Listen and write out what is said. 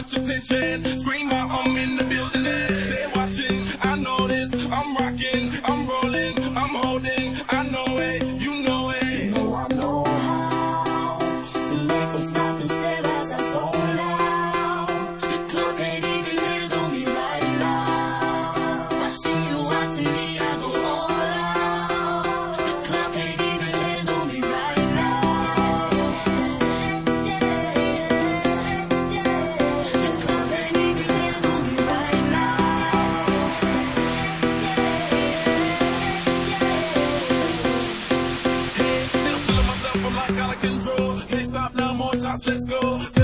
much attention. Scream out, I'm in the building. They're watching, I know this. I'm rocking, I'm rolling, I'm holding. I know it, you know it. You know I know how to make them stop and stare as I so loud. The club can't even handle me right now. Watching you, watching me, I go all out. The club can't even handle me right now. The club can't even handle me right now. Still feeling myself, I'm like out of control. Can't stop now, more shots, let's go.